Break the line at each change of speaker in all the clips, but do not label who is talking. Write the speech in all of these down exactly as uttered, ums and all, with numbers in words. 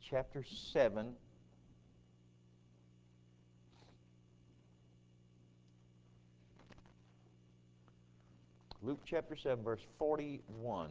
chapter seven. Luke chapter seven, verse forty-one.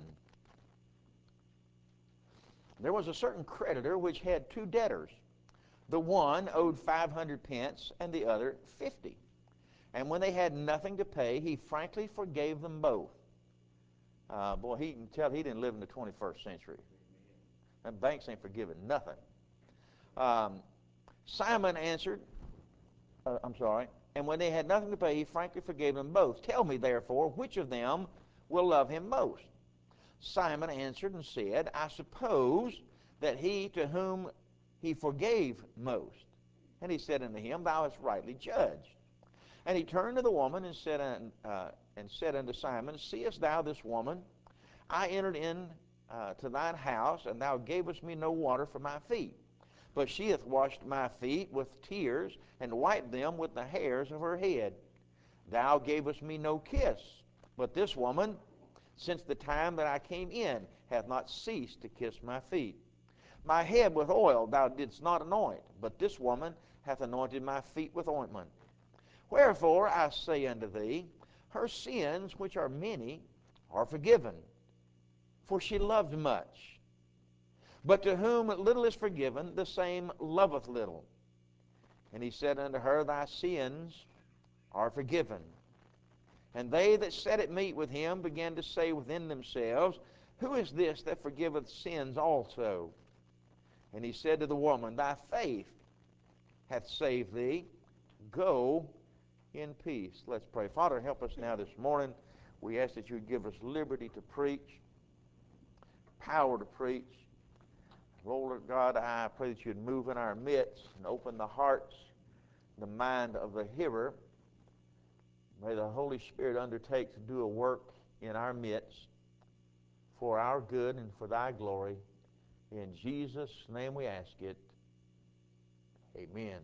There was a certain creditor which had two debtors. The one owed five hundred pence, and the other fifty. And when they had nothing to pay, he frankly forgave them both. Uh, boy, he can tell he didn't live in the twenty-first century. And banks ain't forgiving nothing. Um, Simon answered, uh, I'm sorry, and when they had nothing to pay, he frankly forgave them both. Tell me, therefore, which of them will love him most? Simon answered and said, I suppose that he to whom he forgave most. And he said unto him, Thou hast rightly judged. And he turned to the woman and said, uh, and said unto Simon, Seest thou this woman? I entered in uh, to thine house, and thou gavest me no water for my feet. But she hath washed my feet with tears, and wiped them with the hairs of her head. Thou gavest me no kiss, but this woman, since the time that I came in, hath not ceased to kiss my feet. My head with oil thou didst not anoint, but this woman hath anointed my feet with ointment. Wherefore I say unto thee, her sins, which are many, are forgiven, for she loved much. But to whom little is forgiven, the same loveth little. And he said unto her, Thy sins are forgiven. And they that sat at meat with him began to say within themselves, Who is this that forgiveth sins also? And he said to the woman, Thy faith hath saved thee. Go in peace. Let's pray. Father, help us now this morning. We ask that you would give us liberty to preach, power to preach. Lord God, I pray that you'd move in our midst and open the hearts, the mind of the hearer. May the Holy Spirit undertake to do a work in our midst for our good and for thy glory. In Jesus' name we ask it. Amen.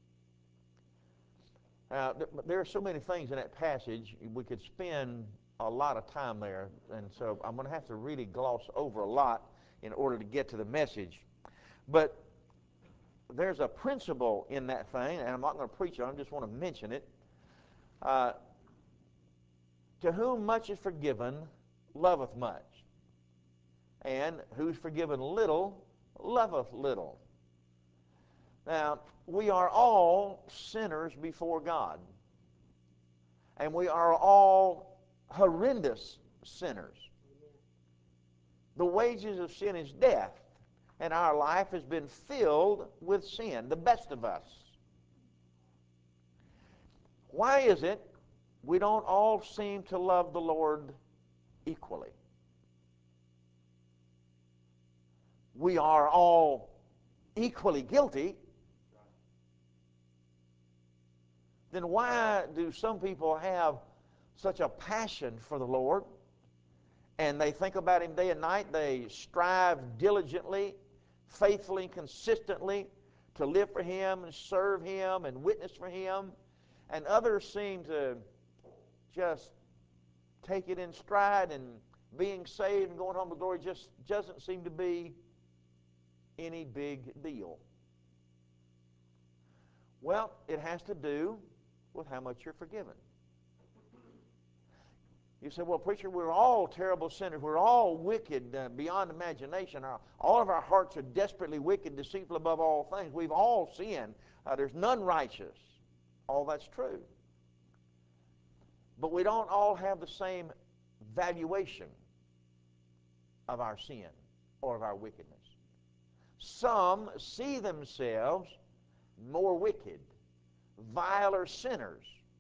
Now, there are so many things in that passage, we could spend a lot of time there, and so I'm going to have to really gloss over a lot in order to get to the message. But there's a principle in that thing, and I'm not going to preach it, I just want to mention it. Uh, to whom much is forgiven, loveth much. And who's forgiven little, loveth little. Now, we are all sinners before God. And we are all horrendous sinners. The wages of sin is death. And our life has been filled with sin, the best of us. Why is it we don't all seem to love the Lord equally? We are all equally guilty. Then why do some people have such a passion for the Lord, and they think about him day and night? They strive diligently, faithfully, and consistently to live for him and serve him and witness for him. And others seem to just take it in stride, and being saved and going home to glory just doesn't seem to be any big deal. Well, it has to do with how much you're forgiven. You say, well, preacher, we're all terrible sinners. We're all wicked uh, beyond imagination. Our, all of our hearts are desperately wicked, deceitful above all things. We've all sinned. Uh, there's none righteous. All that's true. But we don't all have the same valuation of our sin or of our wickedness. Some see themselves more wicked, viler sinners.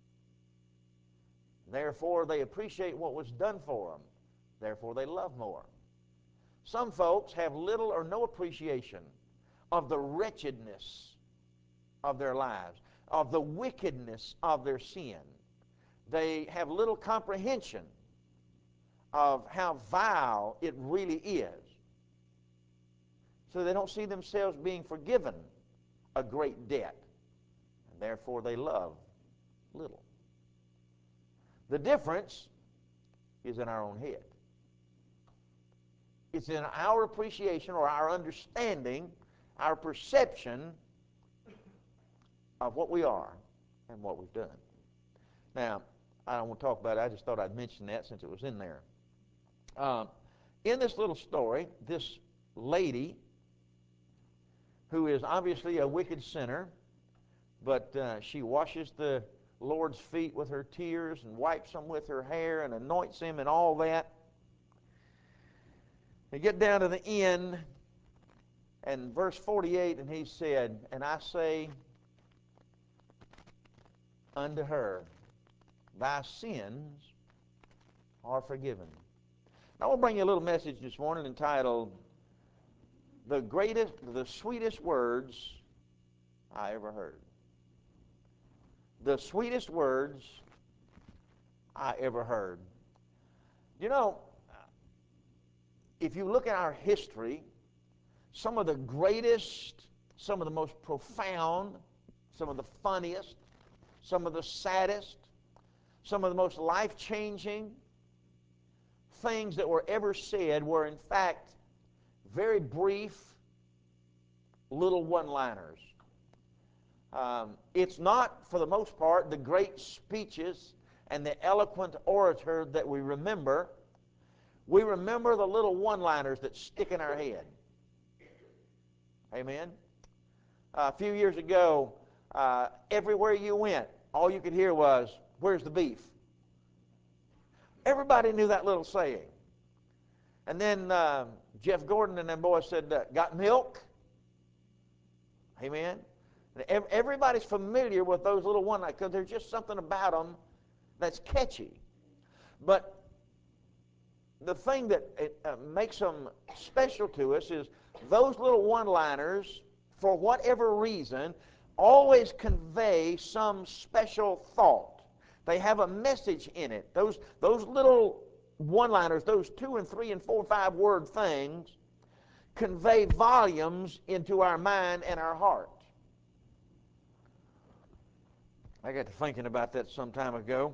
Therefore, they appreciate what was done for them. Therefore, they love more. Some folks have little or no appreciation of the wretchedness of their lives, of the wickedness of their sin. They have little comprehension of how vile it really is. So they don't see themselves being forgiven a great debt. And therefore, they love little. The difference is in our own head. It's in our appreciation or our understanding our perception of what we are and what we've done. Now, I don't want to talk about it. I just thought I'd mention that since it was in there. Um, in this little story, this lady, who is obviously a wicked sinner, but uh, she washes the Lord's feet with her tears and wipes them with her hair and anoints him and all that. You get down to the end, and verse forty-eight, and he said, "And I say unto her, thy sins are forgiven." Now, I want to bring you a little message this morning entitled, The Greatest, the Sweetest Words I Ever Heard. The sweetest words I ever heard. You know, if you look at our history, some of the greatest, some of the most profound, some of the funniest, some of the saddest, some of the most life-changing things that were ever said were, in fact, very brief little one-liners. Um, it's not, for the most part, the great speeches and the eloquent orator that we remember. We remember the little one-liners that stick in our head. Amen? Uh, a few years ago, uh, everywhere you went, all you could hear was, "Where's the beef?" Everybody knew that little saying. And then uh, Jeff Gordon and them boys said, uh, "Got milk?" Amen? And everybody's familiar with those little one-liners because there's just something about them that's catchy. But the thing that it, uh, makes them special to us is those little one-liners, for whatever reason, always convey some special thought. They have a message in it. Those, those little one-liners, those two and three and four and five word things, convey volumes into our mind and our heart. I got to thinking about that some time ago.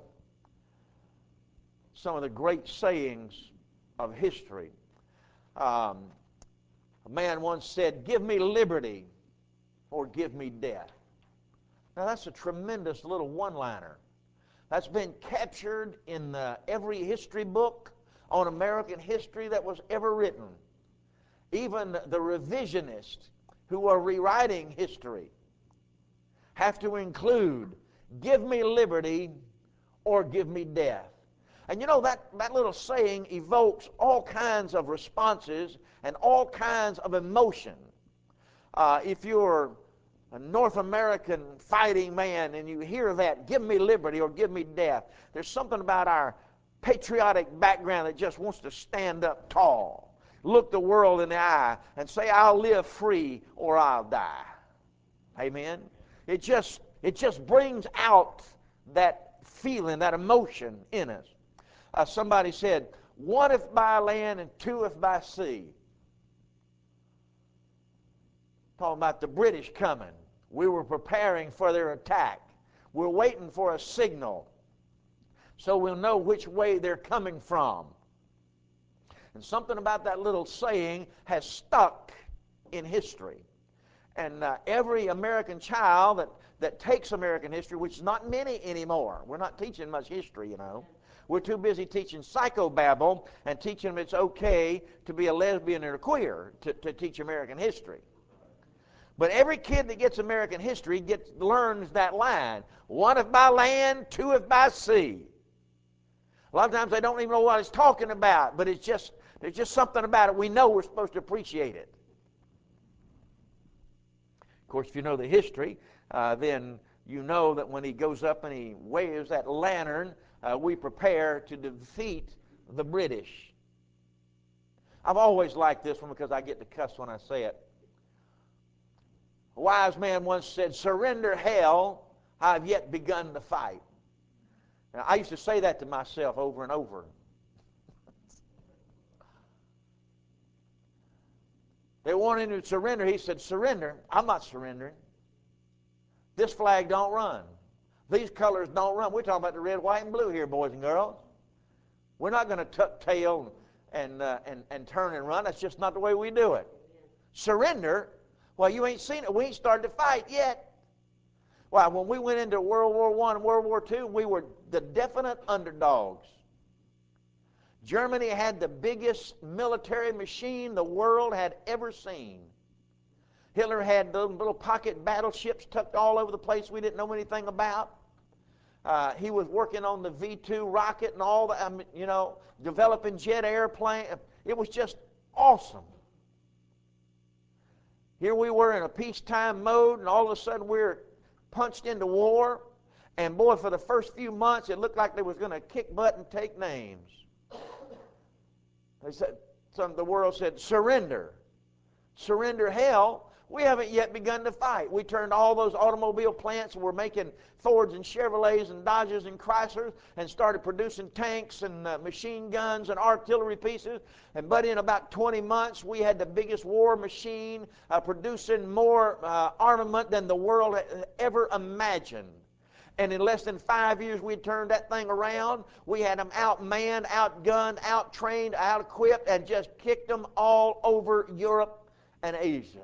Some of the great sayings of history. Um, a man once said, "Give me liberty or give me death." Now that's a tremendous little one-liner. That's been captured in uh, every history book on American history that was ever written. Even the revisionists who are rewriting history have to include, "Give me liberty or give me death." And you know, that, that little saying evokes all kinds of responses and all kinds of emotion. Uh, if you're a North American fighting man and you hear that, "Give me liberty or give me death," there's something about our patriotic background that just wants to stand up tall, look the world in the eye, and say, "I'll live free or I'll die." Amen? It just, it just brings out that feeling, that emotion in us. Uh, somebody said, "One if by land and two if by sea." Talking about the British coming. We were preparing for their attack. We're waiting for a signal so we'll know which way they're coming from. And something about that little saying has stuck in history. And uh, every American child that, that takes American history, which is not many anymore, we're not teaching much history, you know. We're too busy teaching psychobabble and teaching them it's okay to be a lesbian or a queer to, to teach American history. But every kid that gets American history gets, learns that line. One if by land, two if by sea. A lot of times they don't even know what it's talking about, but it's just, there's just something about it. We know we're supposed to appreciate it. Of course, if you know the history, uh, then you know that when he goes up and he waves that lantern, uh, we prepare to defeat the British. I've always liked this one because I get to cuss when I say it. A wise man once said, "Surrender hell, I've yet begun to fight." Now, I used to say that to myself over and over. They wanted him to surrender. He said, "Surrender? I'm not surrendering. This flag don't run. These colors don't run." We're talking about the red, white, and blue here, boys and girls. We're not going to tuck tail and, uh, and, and turn and run. That's just not the way we do it. Surrender? Well, you ain't seen it. We ain't started to fight yet. Well, when we went into World War One and World War Two, we were the definite underdogs. Germany had the biggest military machine the world had ever seen. Hitler had those little pocket battleships tucked all over the place we didn't know anything about. Uh, he was working on the V two rocket and all the, um, you know, developing jet airplane. It was just awesome. Here we were in a peacetime mode, and all of a sudden we were punched into war. And boy, for the first few months, it looked like they was going to kick butt and take names. They said, some of the world said, surrender. Surrender hell. We haven't yet begun to fight. We turned all those automobile plants and we're making Fords and Chevrolets and Dodges and Chryslers and started producing tanks and uh, machine guns and artillery pieces. And but in about twenty months, we had the biggest war machine uh, producing more uh, armament than the world had ever imagined. And in less than five years, we turned that thing around. We had them outmanned, outgunned, outtrained, out-equipped, and just kicked them all over Europe and Asia.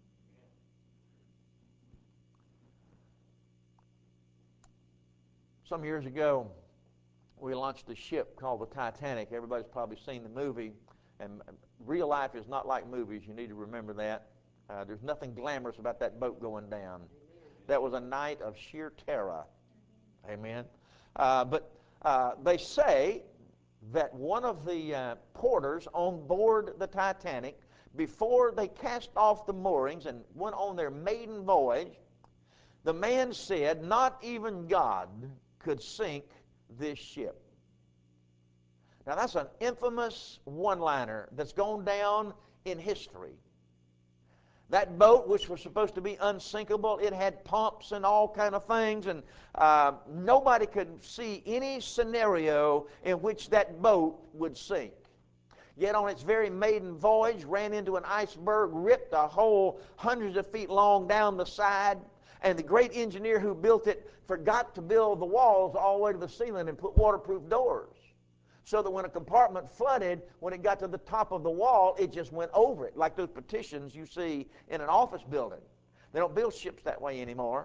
Some years ago, we launched a ship called the Titanic. Everybody's probably seen the movie. And real life is not like movies. You need to remember that. Uh, there's nothing glamorous about that boat going down. That was a night of sheer terror. Amen. Uh, but uh, they say that one of the uh, porters on board the Titanic, before they cast off the moorings and went on their maiden voyage, the man said, not even God could sink this ship. Now that's an infamous one-liner that's gone down in history. That boat, which was supposed to be unsinkable, it had pumps and all kind of things, and uh, nobody could see any scenario in which that boat would sink. Yet on its very maiden voyage, ran into an iceberg, ripped a hole hundreds of feet long down the side, and the great engineer who built it forgot to build the walls all the way to the ceiling and put waterproof doors. So that when a compartment flooded, when it got to the top of the wall, it just went over it, like those partitions you see in an office building. They don't build ships that way anymore.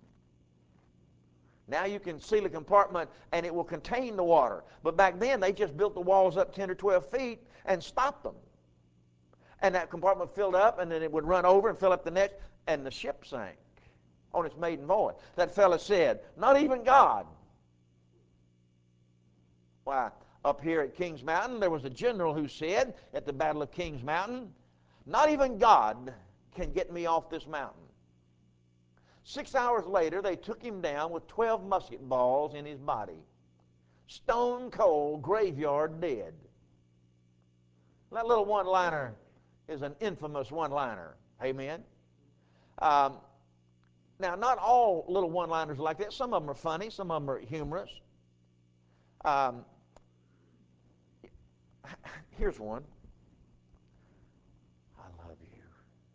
Now you can seal a compartment and it will contain the water. But back then, they just built the walls up ten or twelve feet and stopped them. And that compartment filled up, and then it would run over and fill up the next, and the ship sank on its maiden voyage. That fellow said, not even God. Why, up here at Kings Mountain, there was a general who said at the Battle of Kings Mountain, not even God can get me off this mountain. Six hours later, they took him down with twelve musket balls in his body. Stone cold, graveyard dead. That little one-liner is an infamous one-liner. Amen? Um, now, not all little one-liners are like that. Some of them are funny. Some of them are humorous. Um, here's one. I love you.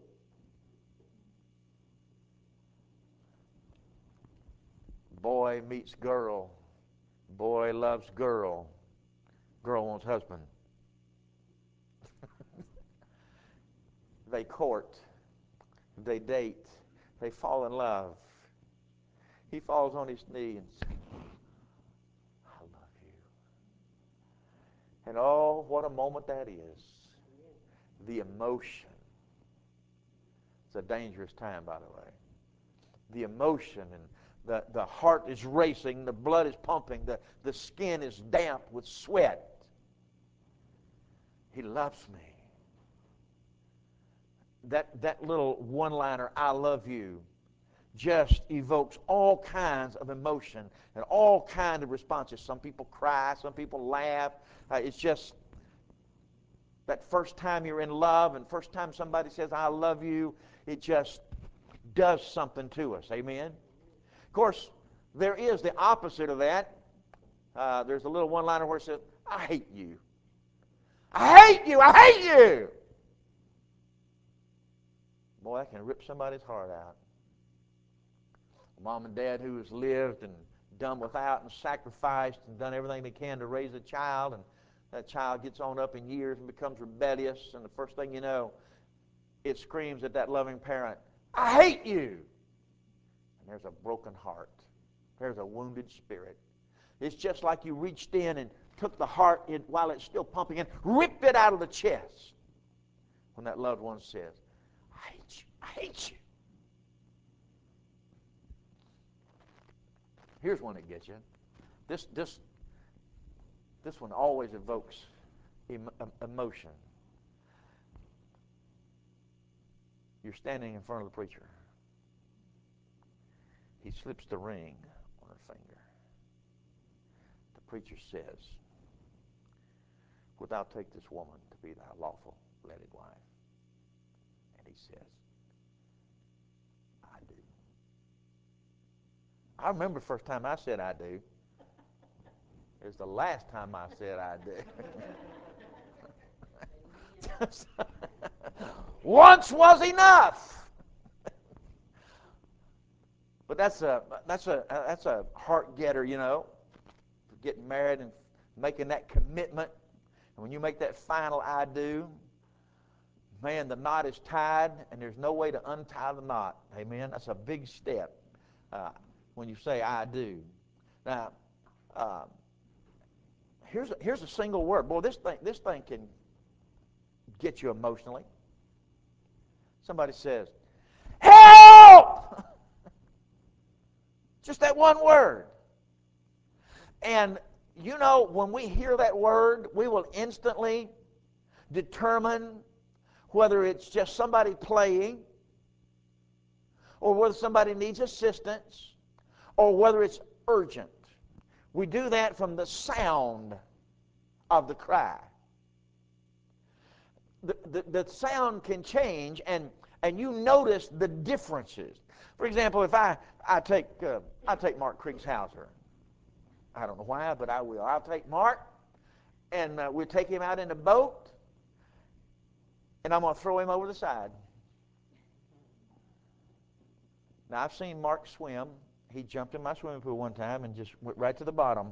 Boy meets girl. Boy loves girl. Girl wants husband. They court. They date. They fall in love. He falls on his knee and says, I love you. And oh, what a moment that is. The emotion. It's a dangerous time, by the way. The emotion and the, the heart is racing, the blood is pumping, the, the skin is damp with sweat. He loves me. That, that little one-liner, I love you, just evokes all kinds of emotion and all kinds of responses. Some people cry, some people laugh. Uh, it's just that first time you're in love and first time somebody says, I love you, it just does something to us. Amen? Of course, there is the opposite of that. Uh, there's a little one-liner where it says, I hate you. I hate you. I hate you. Boy, that can rip somebody's heart out. Mom and dad who has lived and done without and sacrificed and done everything they can to raise a child, and that child gets on up in years and becomes rebellious, and the first thing you know, it screams at that loving parent, I hate you. And there's a broken heart. There's a wounded spirit. It's just like you reached in and took the heart in, while it's still pumping in, ripped it out of the chest. When that loved one says, I hate you, I hate you. Here's one that gets you. This, this, this one always evokes em- emotion. You're standing in front of the preacher. He slips the ring on her finger. The preacher says, wilt thou take this woman to be thy lawful wedded wife? And he says, I do. I remember the first time I said I do. It was the last time I said I do. Once was enough. But that's a that's a that's a heart getter, you know, getting married and making that commitment. And when you make that final I do, man, the knot is tied, and there's no way to untie the knot. Amen. That's a big step uh, when you say I do. Now, uh, here's a, here's a single word. Boy, this thing this thing can get you emotionally. Somebody says, help! Just that one word. And you know, when we hear that word, we will instantly determine whether it's just somebody playing, or whether somebody needs assistance, or whether it's urgent. We do that from the sound of the cry. The, the, the sound can change, and, and you notice the differences. For example, if I, I take uh, I take Mark Kriegshauser, I don't know why, but I will. I'll take Mark, and uh, we'll take him out in a boat, and I'm going to throw him over the side. Now, I've seen Mark swim. He jumped in my swimming pool one time and just went right to the bottom.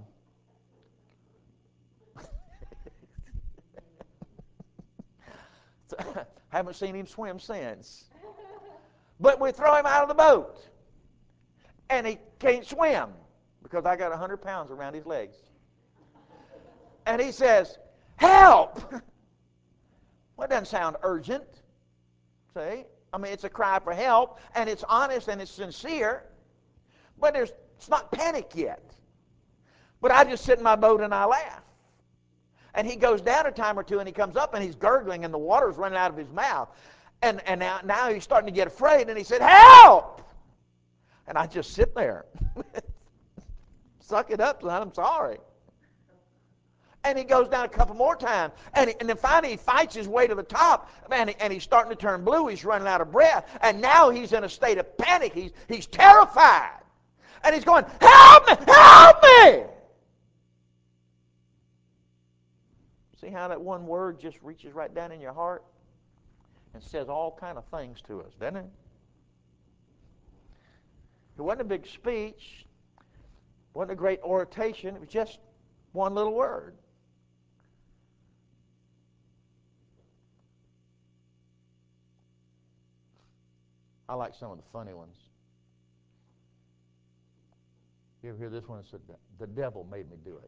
So, haven't seen him swim since. But we throw him out of the boat, and he can't swim because I got one hundred pounds around his legs. And he says, help! Well, it doesn't sound urgent. See? I mean, it's a cry for help, and it's honest and it's sincere, but there's, it's not panic yet. But I just sit in my boat and I laugh. And he goes down a time or two, and he comes up, and he's gurgling, and the water's running out of his mouth. And, and now, now he's starting to get afraid, and he said, help! And I just sit there. Suck it up, son, I'm sorry. And he goes down a couple more times. And, he, and then finally he fights his way to the top. And, he, and he's starting to turn blue. He's running out of breath. And now he's in a state of panic. He's, he's terrified. And he's going, help me! Help me! See how that one word just reaches right down in your heart and says all kind of things to us, doesn't it? It wasn't a big speech. It wasn't a great oration. It was just one little word. I like some of the funny ones. You ever hear this one? It said, the devil made me do it.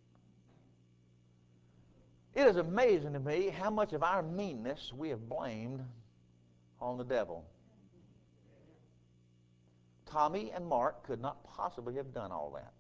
It is amazing to me how much of our meanness we have blamed on the devil. Tommy and Mark could not possibly have done all that.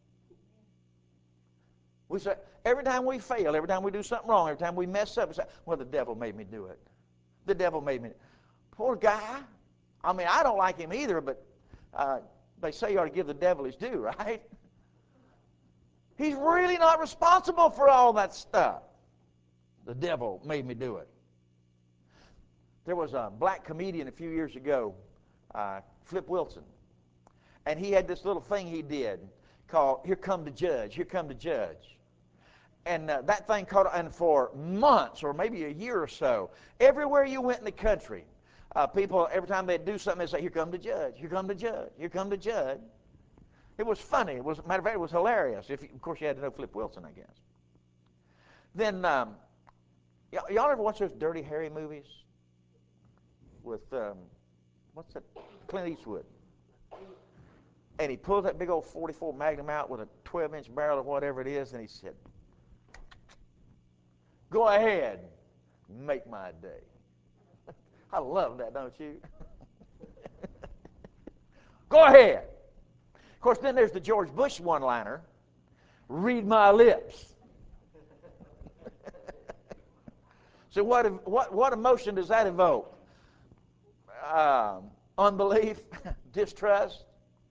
We say, every time we fail, every time we do something wrong, every time we mess up, we say, well, the devil made me do it. The devil made me. Poor guy. I mean, I don't like him either, but uh, they say you ought to give the devil his due, right? He's really not responsible for all that stuff. The devil made me do it. There was a black comedian a few years ago, uh, Flip Wilson, and he had this little thing he did called Here Come the Judge, Here Come the Judge. And uh, that thing caught, and for months or maybe a year or so, everywhere you went in the country, uh, people, every time they'd do something, they'd say, Here come the judge, here come the judge, here come the judge. It was funny. It was, matter of fact, it was hilarious. If you, of course, you had to know Flip Wilson, I guess. Then, um, y- y'all ever watch those Dirty Harry movies? with um, what's that? Clint Eastwood. And he pulled that big old forty-four Magnum out with a twelve inch barrel or whatever it is, and he said, "Go ahead, make my day." I love that, don't you? Go ahead. Of course, then there's the George Bush one-liner, "Read my lips." So what, what, what emotion does that evoke? Um, unbelief, distrust.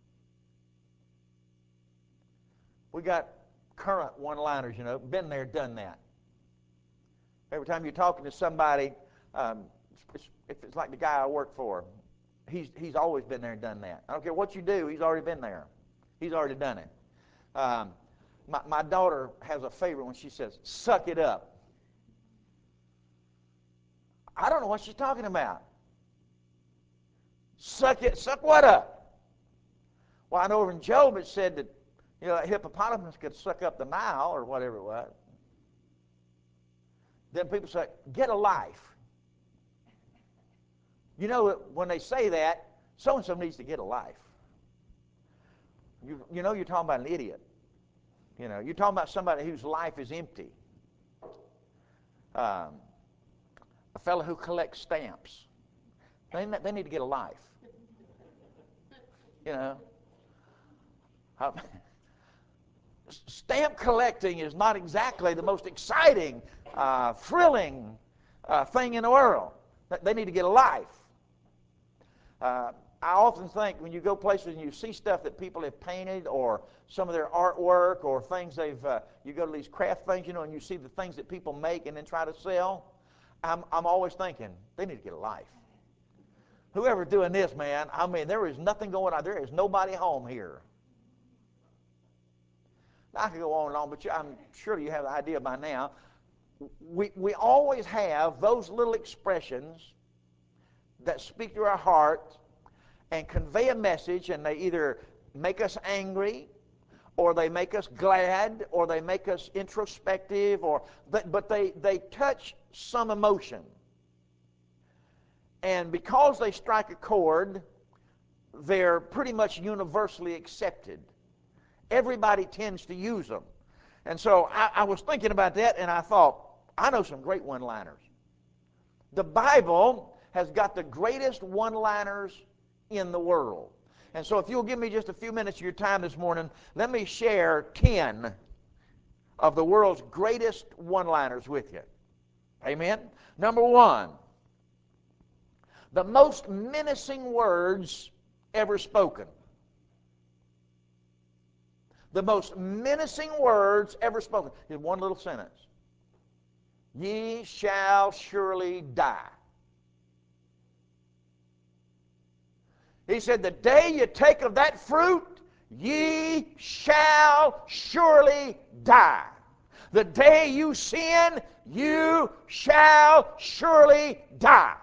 We got current one-liners, you know, been there, done that. Every time you're talking to somebody, um, if it's like the guy I work for, he's he's always been there and done that. I don't care what you do, he's already been there. He's already done it. Um, my, my daughter has a favorite when she says, "Suck it up." I don't know what she's talking about. Suck it, suck what up? Well, I know over in Job it said that, you know, a hippopotamus could suck up the Nile or whatever it was. Then people say, "Get a life." You know, when they say that, so-and-so needs to get a life. You, you know you're talking about an idiot. You know, you're talking about somebody whose life is empty. Um, a fellow who collects stamps. They, they need to get a life. You know. Um, stamp collecting is not exactly the most exciting, uh, thrilling uh, thing in the world. They need to get a life. Uh, I often think when you go places and you see stuff that people have painted or some of their artwork or things they've, uh, you go to these craft things, you know, and you see the things that people make and then try to sell, I'm, I'm always thinking, they need to get a life. Whoever's doing this, man, I mean, there is nothing going on. There is nobody home here. I could go on and on, but you, I'm sure you have an idea by now. We, we always have those little expressions that speak to our heart and convey a message, and they either make us angry, or they make us glad, or they make us introspective, or but, but they, they touch some emotion. And because they strike a chord, they're pretty much universally accepted. Everybody tends to use them. And so I, I was thinking about that, and I thought, I know some great one-liners. The Bible has got the greatest one-liners in the world. And so if you'll give me just a few minutes of your time this morning, let me share ten of the world's greatest one-liners with you. Amen? Number one, the most menacing words ever spoken. The most menacing words ever spoken. In one little sentence. Ye shall surely die. He said, the day you take of that fruit, ye shall surely die. The day you sin, you shall surely die.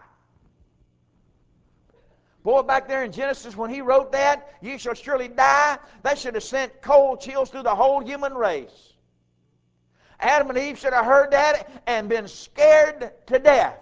Boy, back there in Genesis when he wrote that, "You shall surely die," that should have sent cold chills through the whole human race. Adam and Eve should have heard that and been scared to death.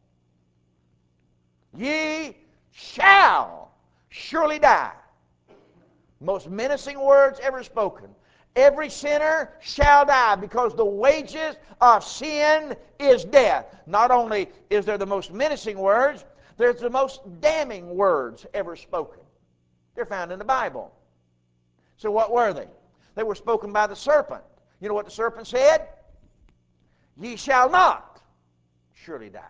Ye shall surely die. Most menacing words ever spoken. Every sinner shall die, because the wages of sin is death. Not only is there the most menacing words, there's the most damning words ever spoken. They're found in the Bible. So what were they? They were spoken by the serpent. You know what the serpent said? Ye shall not surely die.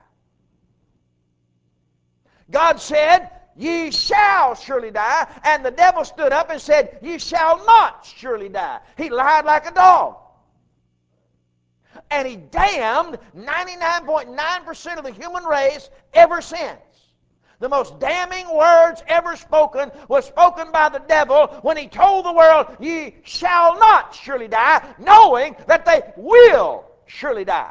God said, ye shall surely die. And the devil stood up and said, ye shall not surely die. He lied like a dog. And he damned ninety-nine point nine percent of the human race ever since. The most damning words ever spoken was spoken by the devil when he told the world, ye shall not surely die, knowing that they will surely die.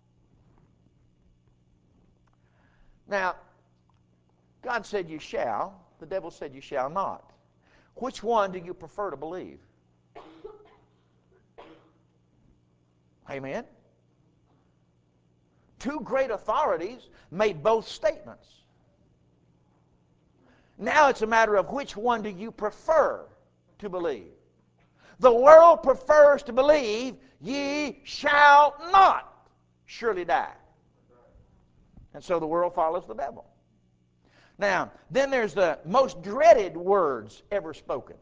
Now, God said you shall. The devil said you shall not. Which one do you prefer to believe? Amen? Two great authorities made both statements. Now it's a matter of which one do you prefer to believe. The world prefers to believe, ye shall not surely die. And so the world follows the devil. Now, then there's the most dreaded words ever spoken.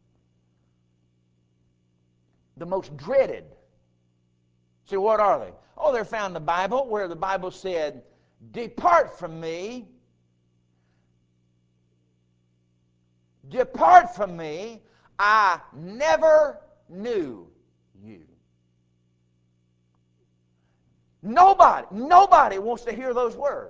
The most dreaded. See, what are they? Oh, they're found in the Bible, where the Bible said, depart from me. Depart from me. I never knew you. Nobody, nobody wants to hear those words.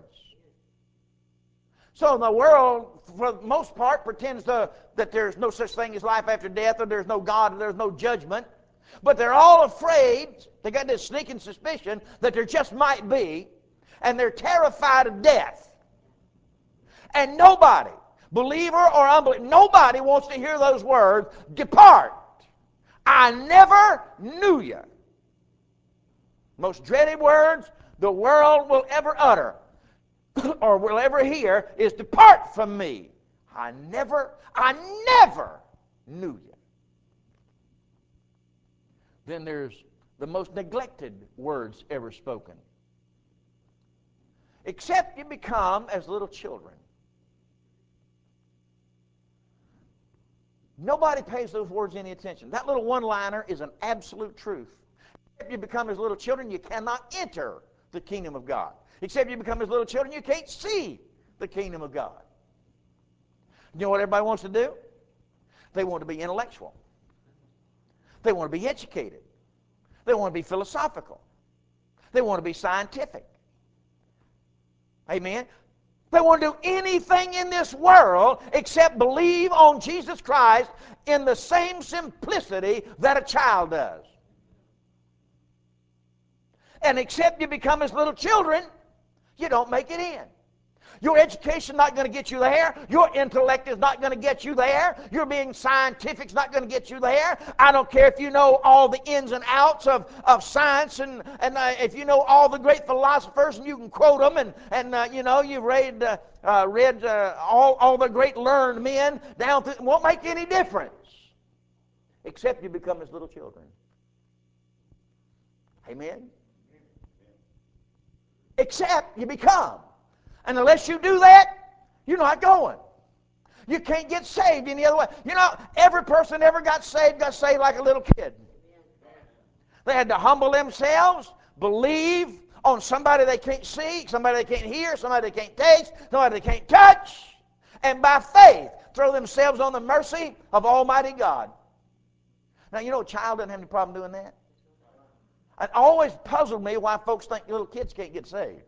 So the world, for the most part, pretends to, that there's no such thing as life after death, or there's no God, or there's no judgment. But they're all afraid, they got this sneaking suspicion that there just might be, and they're terrified of death. And nobody, believer or unbeliever, nobody wants to hear those words, depart. I never knew you. Most dreaded words the world will ever utter or will ever hear is depart from me. I never, I never knew you. Then there's the most neglected words ever spoken. Except you become as little children. Nobody pays those words any attention. That little one-liner is an absolute truth. Except you become as little children, you cannot enter the kingdom of God. Except you become as little children, you can't see the kingdom of God. You know what everybody wants to do? They want to be intellectual. They want to be educated. They want to be philosophical. They want to be scientific. Amen? They want to do anything in this world except believe on Jesus Christ in the same simplicity that a child does. And except you become as little children, you don't make it in. Your education is not going to get you there. Your intellect is not going to get you there. Your being scientific is not going to get you there. I don't care if you know all the ins and outs of, of science, and, and uh, if you know all the great philosophers and you can quote them, and, and uh, you know, you've read, uh, uh, read uh, all, all the great learned men down through, it won't make any difference except you become as little children. Amen? Except you become. And unless you do that, you're not going. You can't get saved any other way. You know, every person ever got saved got saved like a little kid. They had to humble themselves, believe on somebody they can't see, somebody they can't hear, somebody they can't taste, somebody they can't touch, and by faith throw themselves on the mercy of Almighty God. Now, you know a child doesn't have any problem doing that. It always puzzled me why folks think little kids can't get saved.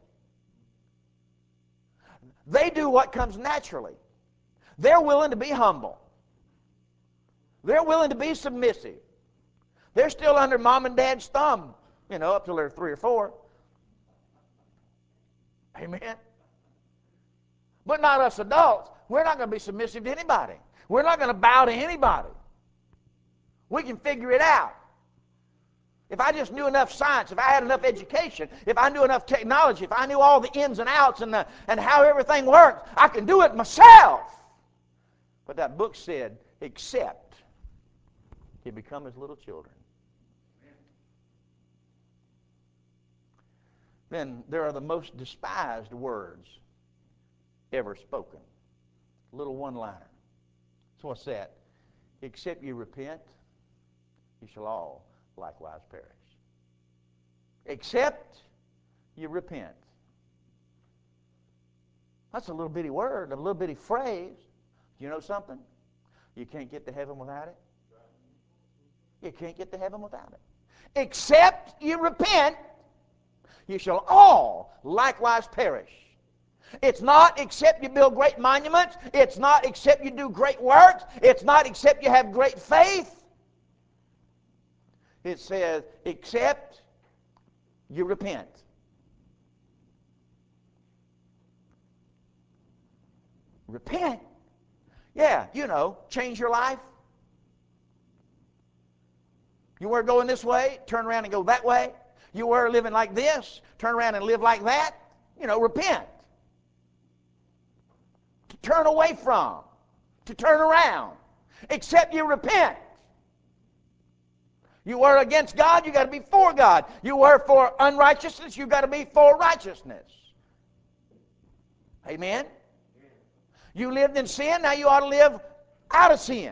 They do what comes naturally. They're willing to be humble. They're willing to be submissive. They're still under mom and dad's thumb, you know, up till they're three or four. Amen? But not us adults. We're not going to be submissive to anybody. We're not going to bow to anybody. We can figure it out. If I just knew enough science, if I had enough education, if I knew enough technology, if I knew all the ins and outs and, the, and how everything works, I can do it myself. But that book said, except you become as little children. Then there are the most despised words ever spoken. Little one-liner. So what's that? Except you repent, you shall all likewise perish. Except you repent. That's a little bitty word, a little bitty phrase. You know something? You can't get to heaven without it. You can't get to heaven without it. Except you repent, you shall all likewise perish. It's not except you build great monuments. It's not except you do great works. It's not except you have great faith. It says, except you repent. Repent? Yeah, you know, change your life. You were going this way, turn around and go that way. You were living like this, turn around and live like that. You know, repent. Turn away from. to turn around, except you repent. You were against God, you got to be for God. You were for unrighteousness, you got to be for righteousness. Amen? You lived in sin, now you ought to live out of sin.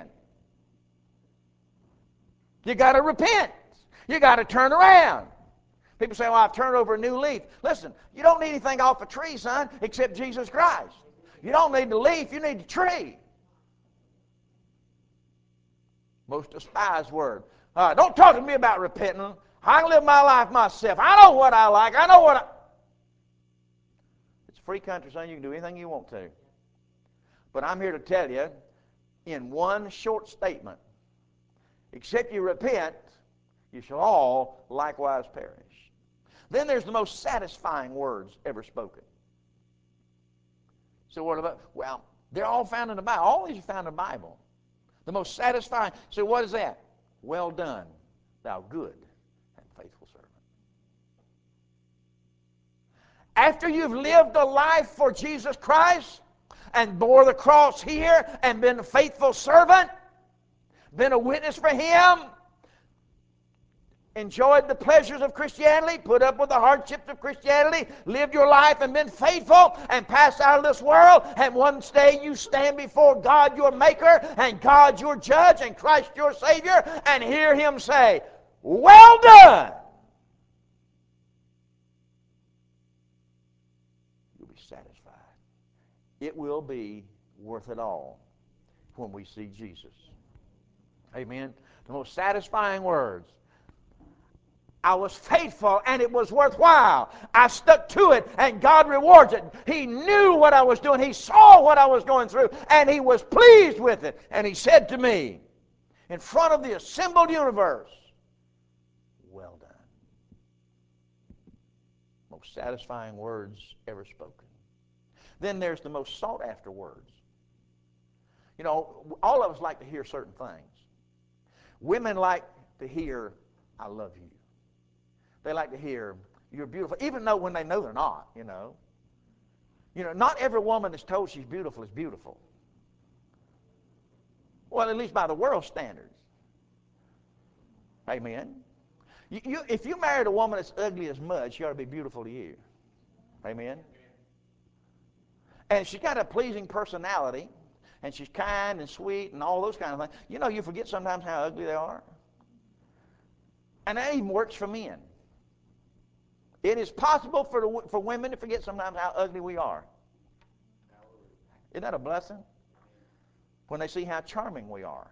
You got to repent. You got to turn around. People say, well, I've turned over a new leaf. Listen, you don't need anything off a tree, son, except Jesus Christ. You don't need the leaf, you need the tree. Most despised word. Uh, don't talk to me about repenting. I can live my life myself. I know what I like. I know what I... It's a free country, son. You can do anything you want to. But I'm here to tell you, in one short statement, except you repent, you shall all likewise perish. Then there's the most satisfying words ever spoken. So what about? Well, they're all found in the Bible. All these are found in the Bible. The most satisfying. So what is that? Well done, thou good and faithful servant. After you've lived a life for Jesus Christ and bore the cross here and been a faithful servant, been a witness for Him, enjoyed the pleasures of Christianity, put up with the hardships of Christianity, lived your life and been faithful, and passed out of this world, and one day you stand before God your Maker, and God your Judge, and Christ your Savior, and hear Him say, well done. You'll be satisfied. It will be worth it all when we see Jesus. Amen. The most satisfying words. I was faithful and it was worthwhile. I stuck to it and God rewards it. He knew what I was doing. He saw what I was going through and He was pleased with it. And He said to me, in front of the assembled universe, well done. Most satisfying words ever spoken. Then there's the most sought after words. You know, all of us like to hear certain things. Women like to hear, I love you. They like to hear, you're beautiful, even though when they know they're not, you know. You know, not every woman that's told she's beautiful is beautiful. Well, at least by the world's standards. Amen. You, you, if you married a woman that's ugly as mud, she ought to be beautiful to you. Amen. And she's got a pleasing personality, and she's kind and sweet and all those kind of things. You know, you forget sometimes how ugly they are. And that even works for men. It is possible for, the, for women to forget sometimes how ugly we are. Isn't that a blessing? When they see how charming we are.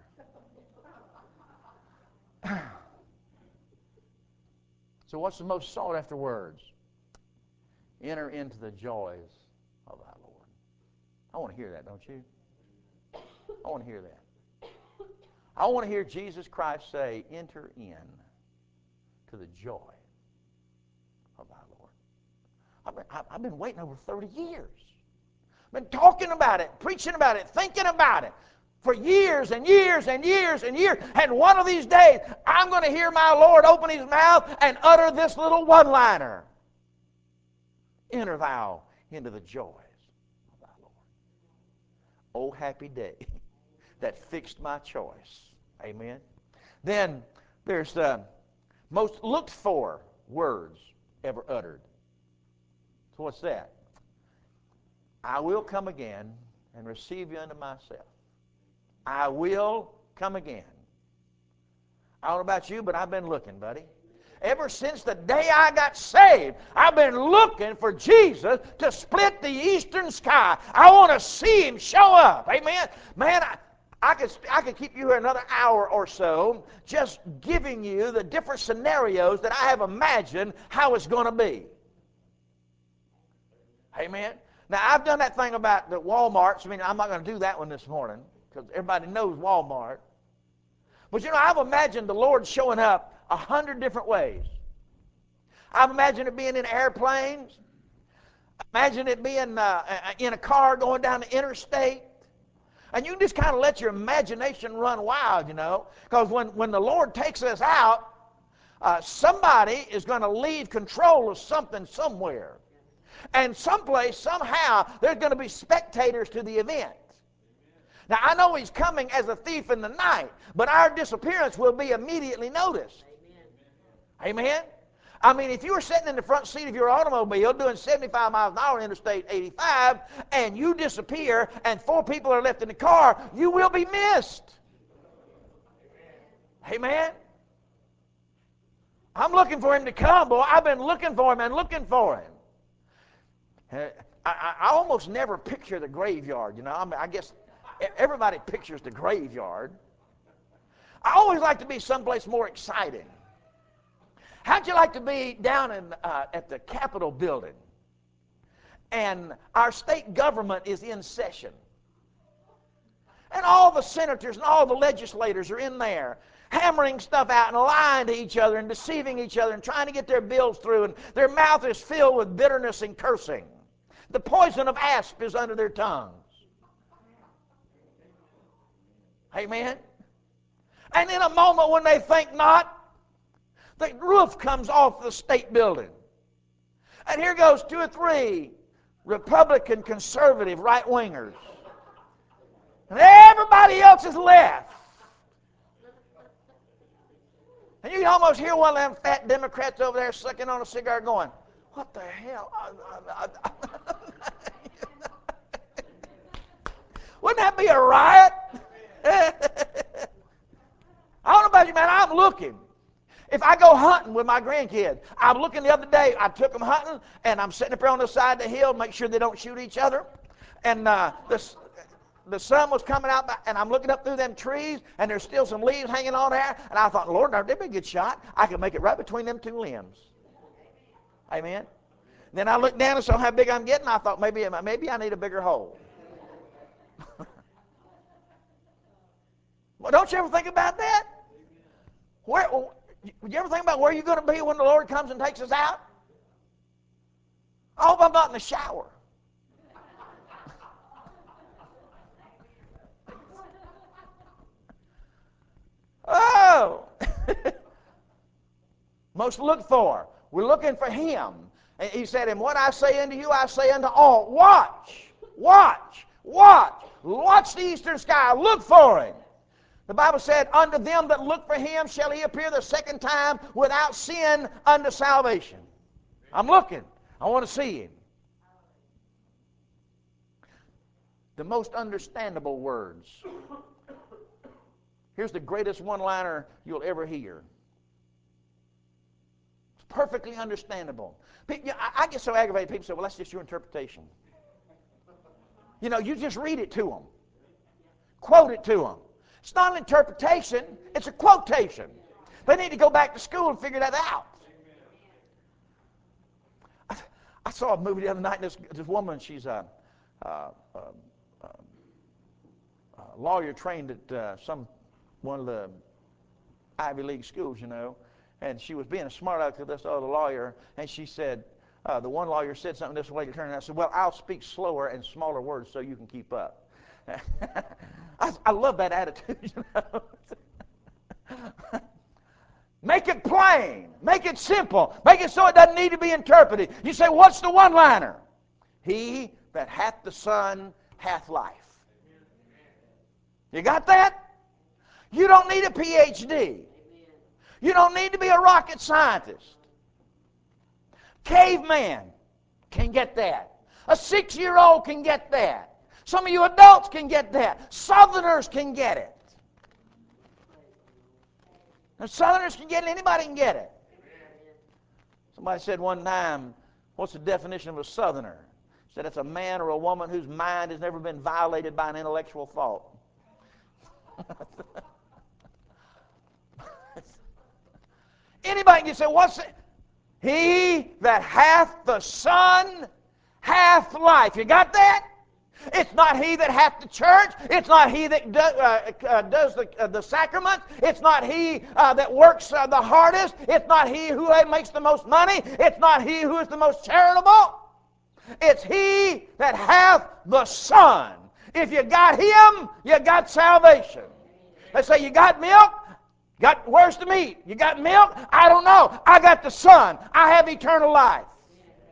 So what's the most sought after words? Enter into the joys of thy Lord. I want to hear that, don't you? I want to hear that. I want to hear Jesus Christ say, enter in to the joy of thy Lord. I've been, I've been waiting over thirty years. I've been talking about it, preaching about it, thinking about it for years and years and years and years. And one of these days, I'm going to hear my Lord open His mouth and utter this little one-liner. Enter thou into the joys of thy Lord. Oh, happy day that fixed my choice. Amen. Then there's the most looked for words ever uttered. So what's that? I will come again and receive you unto myself. I will come again. I don't know about you, but I've been looking, buddy. Ever since the day I got saved, I've been looking for Jesus to split the eastern sky. I want to see Him show up. Amen? Man, I, I could, I could keep you here another hour or so just giving you the different scenarios that I have imagined how it's going to be. Amen? Now, I've done that thing about the Walmarts. I mean, I'm not going to do that one this morning because everybody knows Walmart. But, you know, I've imagined the Lord showing up a hundred different ways. I've imagined it being in airplanes. Imagine it being uh, in a car going down the interstate. And you can just kind of let your imagination run wild, you know. Because when, when the Lord takes us out, uh, somebody is going to leave control of something somewhere. And someplace, somehow, there's going to be spectators to the event. Now, I know he's coming as a thief in the night, but our disappearance will be immediately noticed. Amen? Amen? I mean, if you were sitting in the front seat of your automobile doing seventy-five miles an hour on Interstate eighty-five, and you disappear and four people are left in the car, you will be missed. Amen? I'm looking for him to come, boy. I've been looking for him and looking for him. I, I, I almost never picture the graveyard, you know. I mean, I guess everybody pictures the graveyard. I always like to be someplace more exciting. How'd you like to be down in, uh, at the Capitol building, and our state government is in session, and all the senators and all the legislators are in there hammering stuff out and lying to each other and deceiving each other and trying to get their bills through, and their mouth is filled with bitterness and cursing. The poison of asp is under their tongues. Amen? And in a moment when they think not, the roof comes off the state building. And here goes two or three Republican, conservative, right-wingers. And everybody else is left. And you can almost hear one of them fat Democrats over there sucking on a cigar going, what the hell? Wouldn't that be a riot? I don't know about you, man. I'm looking. If I go hunting with my grandkids, I'm looking the other day, I took them hunting, and I'm sitting up there on the side of the hill, make sure they don't shoot each other. And uh, the, the sun was coming out, and I'm looking up through them trees, and there's still some leaves hanging on there. And I thought, Lord, that'd be a good shot. I could make it right between them two limbs. Amen. Then I looked down and saw how big I'm getting. I thought, maybe, maybe I need a bigger hole. Well, don't you ever think about that? Where, you ever think about where you're going to be when the Lord comes and takes us out? I hope I'm not in the shower. Oh! Most looked for. We're looking for him. And he said, and what I say unto you, I say unto all. Watch, watch, watch. Watch the eastern sky. Look for him. The Bible said, unto them that look for him shall he appear the second time without sin unto salvation. I'm looking. I want to see him. The most understandable words. Here's the greatest one-liner you'll ever hear. It's perfectly understandable. I get so aggravated, people say, well, that's just your interpretation. You know, you just read it to them. Quote it to them. It's not an interpretation, it's a quotation. They need to go back to school and figure that out. I, I saw a movie the other night, and this, this woman, she's a, a, a, a lawyer trained at uh, some one of the Ivy League schools, you know, and she was being a smart aleck to this other lawyer, and she said, uh, the one lawyer said something this way to turn, and I said, well, I'll speak slower and smaller words so you can keep up. I, I love that attitude, you know. Make it plain. Make it simple. Make it so it doesn't need to be interpreted. You say, what's the one-liner? He that hath the Son hath life. You got that? You don't need a P H D. You don't need to be a rocket scientist. Caveman can get that. A six-year-old can get that. Some of you adults can get that. Southerners can get it. And Southerners can get it. Anybody can get it. Somebody said one time, what's the definition of a Southerner? Said it's a man or a woman whose mind has never been violated by an intellectual thought. Anybody can say, what's it? He that hath the Son hath life. You got that? It's not he that hath the church. It's not he that do, uh, uh, does the, uh, the sacraments. It's not he uh, that works uh, the hardest. It's not he who makes the most money. It's not he who is the most charitable. It's he that hath the Son. If you got him, you got salvation. They say, you got milk? Got, where's the meat? You got milk? I don't know. I got the Son. I have eternal life.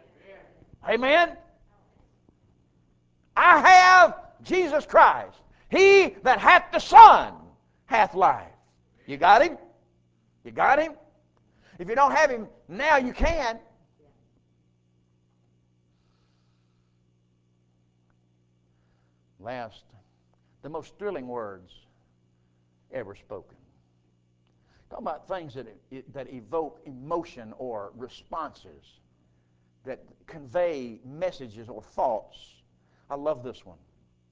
Amen? I have Jesus Christ. He that hath the Son hath life. You got him? You got him? If you don't have him now, you can. Last, the most thrilling words ever spoken. Talk about things that, that evoke emotion or responses, that convey messages or thoughts. I love this one.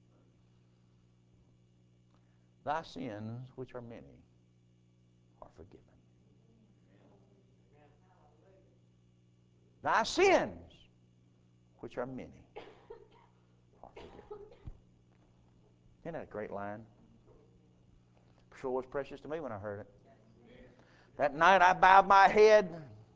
Thy sins, which are many, are forgiven. Thy sins, which are many, are forgiven. Isn't that a great line? Sure was precious to me when I heard it. That night I bowed my head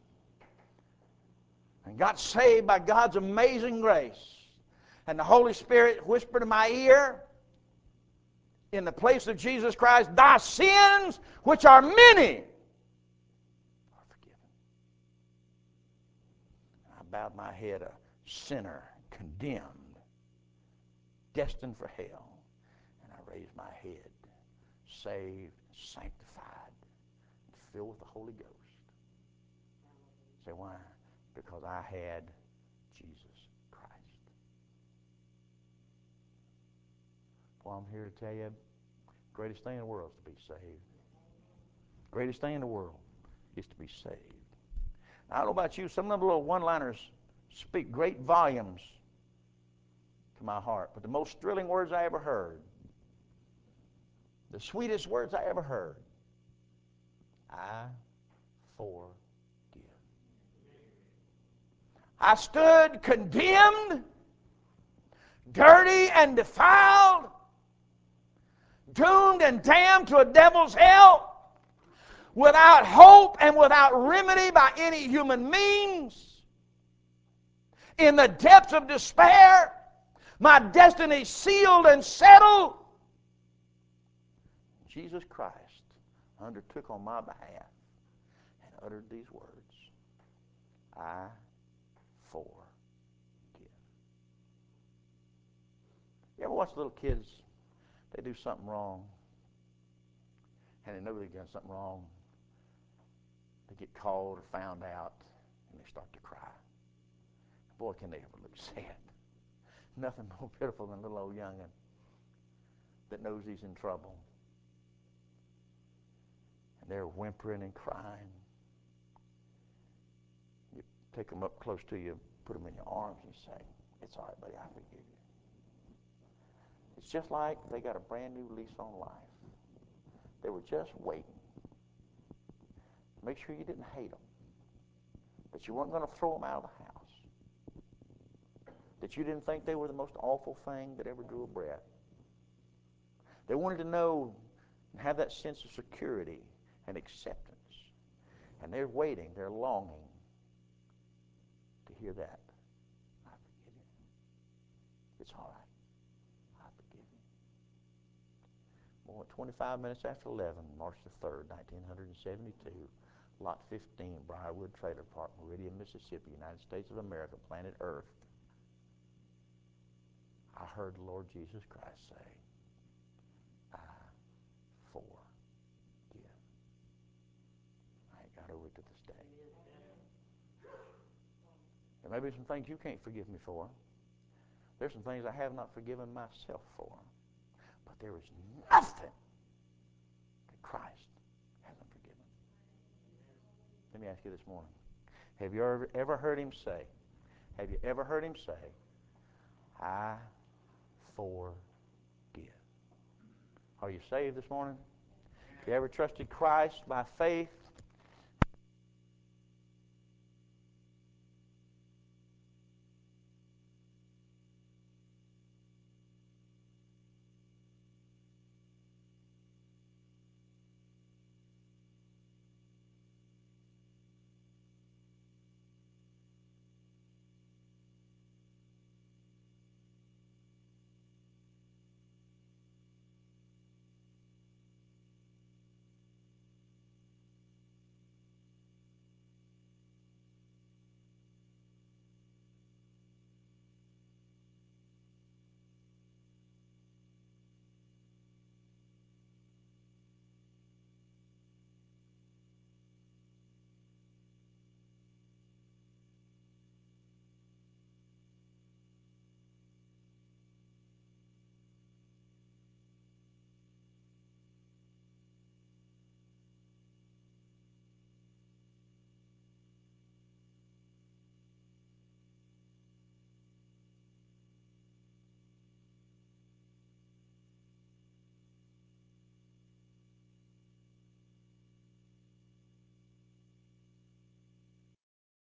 and got saved by God's amazing grace. And the Holy Spirit whispered in my ear, in the place of Jesus Christ, thy sins, which are many, are forgiven. I bowed my head, a sinner, condemned, destined for hell. And I raised my head, saved, sanctified, filled with the Holy Ghost. Say, why? Because I had Jesus Christ. Well, I'm here to tell you, greatest thing in the world is to be saved. Greatest thing in the world is to be saved. Now, I don't know about you, some of the little one-liners speak great volumes to my heart, but the most thrilling words I ever heard, the sweetest words I ever heard, I forgive. I stood condemned, dirty and defiled, doomed and damned to a devil's hell, without hope and without remedy by any human means, in the depths of despair, my destiny sealed and settled. Jesus Christ undertook on my behalf and uttered these words, I forgive. You ever watch little kids, they do something wrong, and they know they've done something wrong. They get called or found out, and they start to cry. Boy, can they ever look sad. Nothing more pitiful than a little old young'un that knows he's in trouble. And they're whimpering and crying. You take them up close to you, put them in your arms, and say, it's all right, buddy, I forgive you. It's just like they got a brand new lease on life. They were just waiting. Make sure you didn't hate them. That you weren't going to throw them out of the house. That you didn't think they were the most awful thing that ever drew a breath. They wanted to know and have that sense of security and acceptance. And they're waiting, they're longing to hear that. I forgive you. It's all right. I forgive you. Well, at twenty-five minutes after eleven, March the third, nineteen seventy-two, Lot fifteen, Briarwood Trailer Park, Meridian, Mississippi, United States of America, planet Earth, I heard the Lord Jesus Christ say, I forgive. I ain't got over it to this day. There may be some things you can't forgive me for. There's some things I have not forgiven myself for. But there is nothing that Christ hasn't forgiven. Let me ask you this morning. Have you ever, ever heard him say, have you ever heard him say, I forgive? Are you saved this morning? Have you ever trusted Christ by faith